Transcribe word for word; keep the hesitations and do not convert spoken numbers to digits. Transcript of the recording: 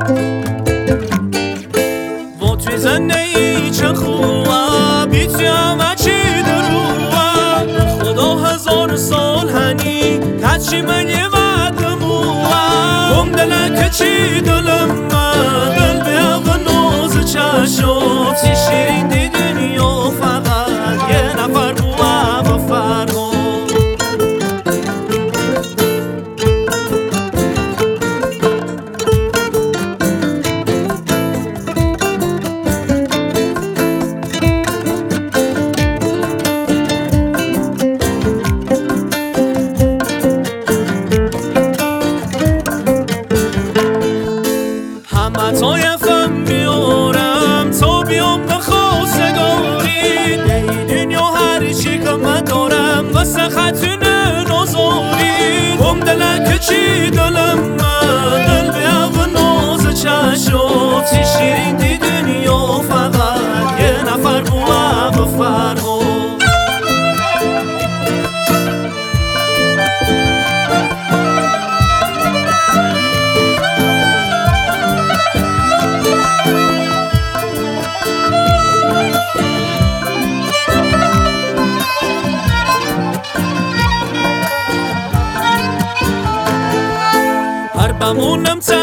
و توی زندگی چه خوبه بیتی همه چی دروه خدا هزار سال هنی کچی من یه وعد موه گم دلک چی دلم من دل به اغ نوز چشم سی شیرین دی دنیا فقط یه نفر بوه بفرما همه طایفم بیارم تا بیام به خواستگاری دی دنیا هر چی که من دارم واسه خطین نازاری گم دلک چی دلم من دل به اغ ناز چشم سی شیرین دی دنیا فقط یه نفر بوه بفرما بمونم